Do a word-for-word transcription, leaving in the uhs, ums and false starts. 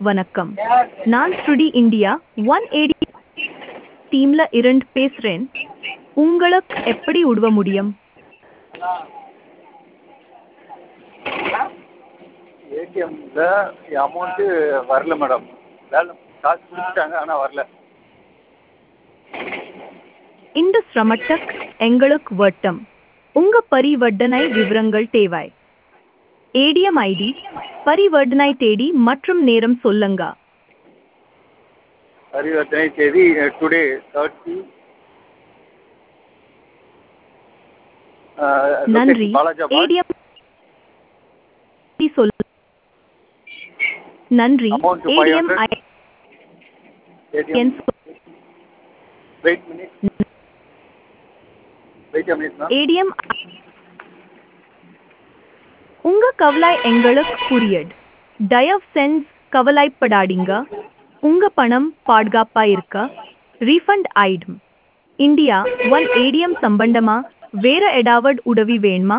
வணக்கம். நான் ஸ்ருடி India one eighty டீம்ல இருந்து பேசுறேன். உங்களுக்கு எப்படி உதவ முடியும்? ஏடிஎம்ல அமௌண்ட்டு வரல மேடம். வேலை காசு பிடிச்சிட்டாங்க ஆனால் வரல. இந்த சிரமத்துக்கு எங்களுக்கு வருத்தம். உங்க பரிவர்த்தனை விவரங்கள் தேவை. ஏடிஎம் ஐடி, பரிவர்த்தனை தேதி மற்றும் நேரம் சொல்லுங்க. பரிவர்த்தனை தேதி டுடே தேர்ட்டி. நன்றி. பாலாஜாபாத். ஏடிஎம் சொல் நன்றி. Amount five ATM hundred. ATM I wait minute wait minute ma'am. ATM உங்க கவலை எங்களுக்கு புரியுது. தயவு செஞ்சு கவலைப்படாதீங்க. உங்க பணம் பாதுகாப்பா இருக்க ரீஃபண்ட் ஆயிடும். இந்தியா ஒன் ஏடிஎம் சம்பந்தமா வேற ஏதாவது உதவி வேணுமா?